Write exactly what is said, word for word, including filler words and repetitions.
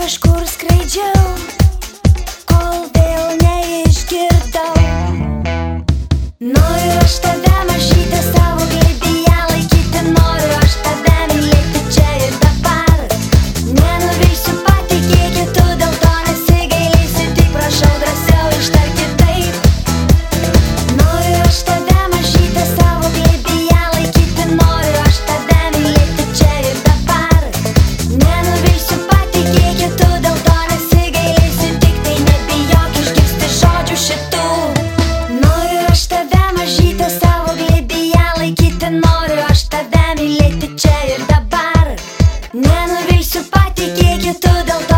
kažkur skraidžiau, kol vėl neišgirdau. Noriu aš tave mažytę savo glėbyje laikyti, noriu aš tave mylėti čia ir dabar. Nenuvilsiu, patikėkit, tu dėl to nesigailėsi, tik prašau drąsiau ištark kitaip. Noriu aš tave mažytę savo glėbyje laikyti, noriu aš tave mylėti čia ir dabar. Nenuvilsiu, patikėkit, tu dėl to nesigailėsi, tik tai nebijok išgirsti žodžių šitų. Noriu aš tave mažytę savo glėbyje laikyti, noriu aš tave mylėti čia ir dabar. Nenuvilsiu, patikėkit, tu dėl